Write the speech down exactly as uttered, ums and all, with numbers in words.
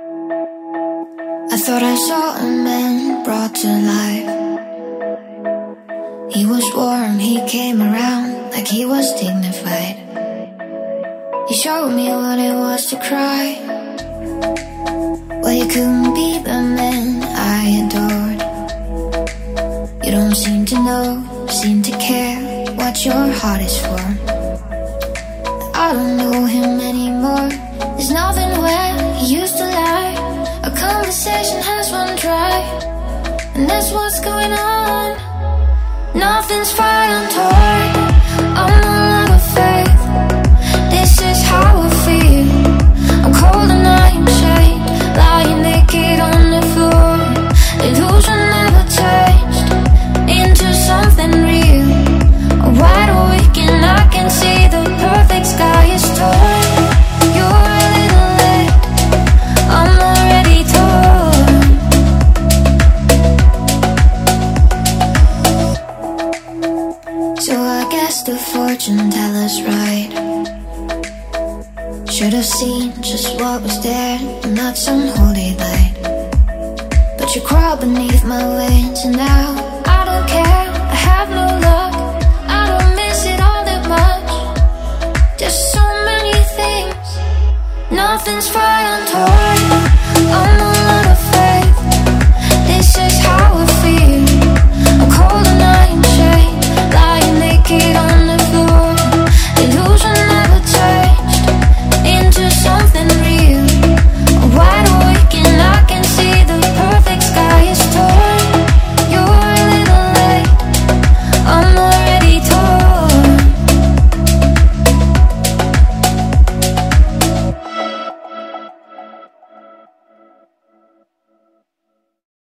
I thought I saw a man brought to life. He was warm, he came around like he was dignified. He showed me what it was to cry. Well, you couldn't be the man I adored. You don't seem to know, seem to care what your heart is for. I don't know him anymore. There's nothing where he used to lie. Our conversation has run dry, and that's what's going on. Nothing's fine, I'm torn. I'm no longer faith. This is how I feel. I'm cold and I'm chained, lying naked on the floor. Illusion never changed into something real. I'm wide awake and I can see the perfect sky is torn. You're a little late, I'm already torn. So I guess the fortune teller's right. Should have seen just what was there and not some holy light. But you crawl beneath my wings and now I don't care, I have no luck. I don't miss it all that much. Just so many things. Nothing's fine, I'm torn.